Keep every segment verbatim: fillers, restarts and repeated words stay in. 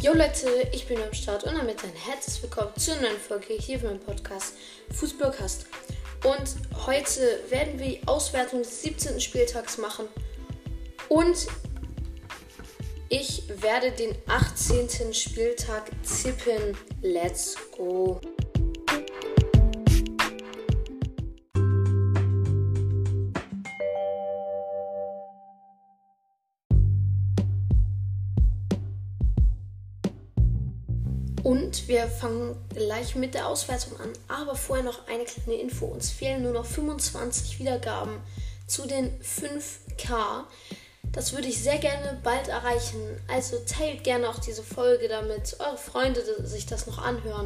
Jo Leute, ich bin am Start und damit ein herzlich willkommen zur neuen Folge hier für meinen Podcast Fußballcast. Und heute werden wir die Auswertung des siebzehnten Spieltags machen und ich werde den achtzehnten Spieltag tippen. Let's go! Und wir fangen gleich mit der Auswertung an, aber vorher noch eine kleine Info. Uns fehlen nur noch fünfundzwanzig Wiedergaben zu den fünf K. Das würde ich sehr gerne bald erreichen. Also teilt gerne auch diese Folge, damit eure Freunde sich das noch anhören.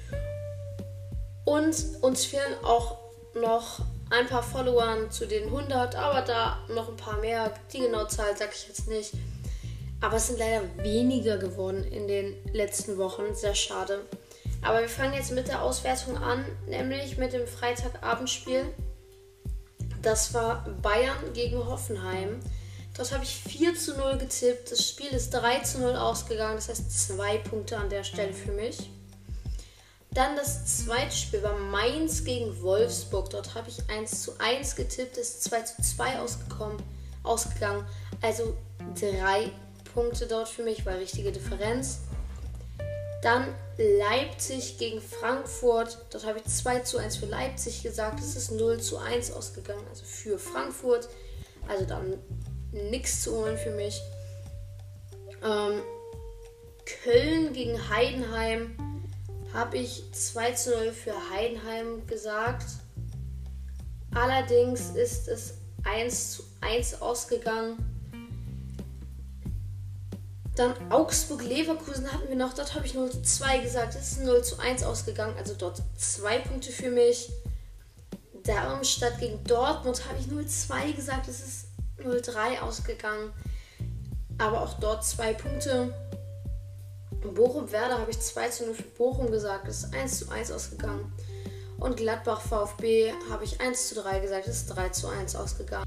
Und uns fehlen auch noch ein paar Followern zu den hundert, aber da noch ein paar mehr. Die genaue Zahl sage ich jetzt nicht. Aber es sind leider weniger geworden in den letzten Wochen. Sehr schade. Aber wir fangen jetzt mit der Auswertung an, nämlich mit dem Freitagabendspiel. Das war Bayern gegen Hoffenheim. Dort habe ich vier zu null getippt. Das Spiel ist drei zu null ausgegangen. Das heißt zwei Punkte an der Stelle für mich. Dann das zweite Spiel war Mainz gegen Wolfsburg. Dort habe ich eins zu eins getippt. Es ist zwei zu zwei ausgekommen, ausgegangen. Also drei Punkte dort für mich, war richtige Differenz. Dann Leipzig gegen Frankfurt. Dort habe ich zwei zu eins für Leipzig gesagt. Es ist null zu eins ausgegangen, also für Frankfurt. Also dann nichts zu holen für mich. Ähm, Köln gegen Heidenheim habe ich zwei zu null für Heidenheim gesagt. Allerdings ist es eins zu eins ausgegangen. Dann Augsburg-Leverkusen hatten wir noch, dort habe ich null zu zwei gesagt, es ist null zu eins ausgegangen, also dort zwei Punkte für mich. Darmstadt gegen Dortmund habe ich null zu zwei gesagt, es ist null zu drei ausgegangen, aber auch dort zwei Punkte. Bochum-Werder habe ich zwei zu null für Bochum gesagt, es ist eins zu eins ausgegangen. Und Gladbach-VfB habe ich eins zu drei gesagt, es ist drei zu eins ausgegangen.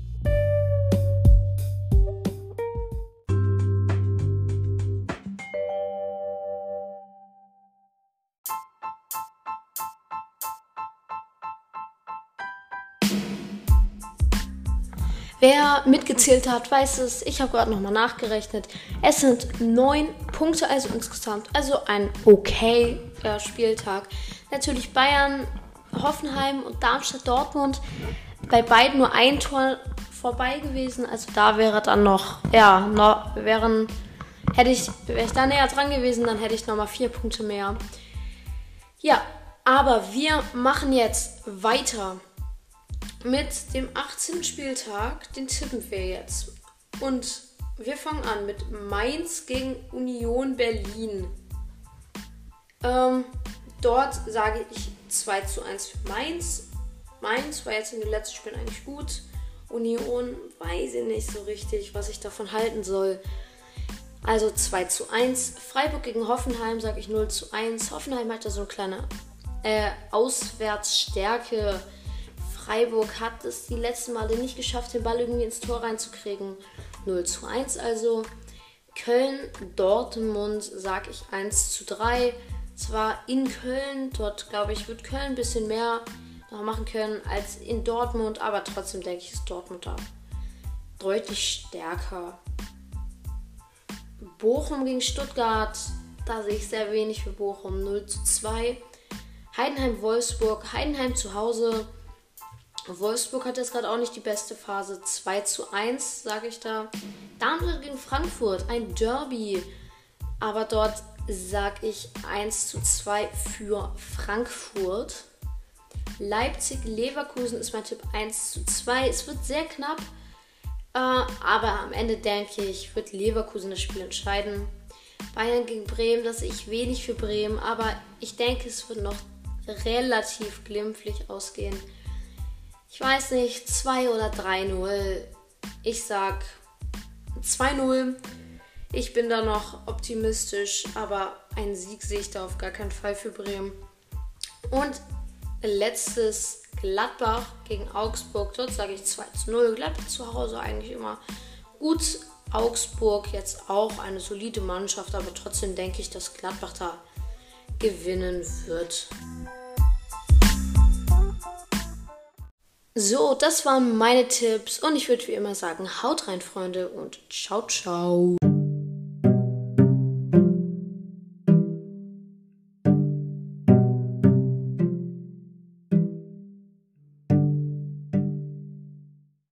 Wer mitgezählt hat, weiß es. Ich habe gerade nochmal nachgerechnet. Es sind neun Punkte also insgesamt. Also ein okayer Spieltag. Natürlich Bayern, Hoffenheim und Darmstadt, Dortmund. Bei beiden nur ein Tor vorbei gewesen. Also da wäre dann noch, ja, noch, wären, hätte ich, wäre ich da näher dran gewesen, dann hätte ich nochmal vier Punkte mehr. Ja, aber wir machen jetzt weiter mit dem achtzehnten Spieltag, den tippen wir jetzt. Und wir fangen an mit Mainz gegen Union Berlin. Ähm, dort sage ich zwei zu eins für Mainz. Mainz war jetzt in den letzten Spielen eigentlich gut. Union weiß ich nicht so richtig, was ich davon halten soll. Also zwei zu eins. Freiburg gegen Hoffenheim sage ich null zu eins. Hoffenheim hat da so eine kleine äh, Auswärtsstärke. Freiburg hat es die letzten Male nicht geschafft, den Ball irgendwie ins Tor reinzukriegen. null zu eins also. Köln, Dortmund sage ich eins zu drei. Zwar in Köln, dort glaube ich, wird Köln ein bisschen mehr noch machen können als in Dortmund, aber trotzdem denke ich, ist Dortmund da deutlich stärker. Bochum gegen Stuttgart, da sehe ich sehr wenig für Bochum, null zu zwei. Heidenheim, Wolfsburg, Heidenheim zu Hause. Wolfsburg hat jetzt gerade auch nicht die beste Phase. zwei zu eins, sage ich da. Darmstadt gegen Frankfurt, ein Derby. Aber dort sage ich eins zu zwei für Frankfurt. Leipzig, Leverkusen ist mein Tipp eins zu zwei. Es wird sehr knapp. Äh, aber am Ende denke ich, wird Leverkusen das Spiel entscheiden. Bayern gegen Bremen, das sehe ich wenig für Bremen. Aber ich denke, es wird noch relativ glimpflich ausgehen. Ich weiß nicht, zwei oder drei null. Ich sag zwei null. Ich bin da noch optimistisch, aber einen Sieg sehe ich da auf gar keinen Fall für Bremen. Und letztes Gladbach gegen Augsburg. Dort sage ich zwei zu null. Gladbach zu Hause eigentlich immer gut Augsburg jetzt auch eine solide Mannschaft, aber trotzdem denke ich, dass Gladbach da gewinnen wird. So, das waren meine Tipps und ich würde wie immer sagen, haut rein, Freunde, und ciao, ciao.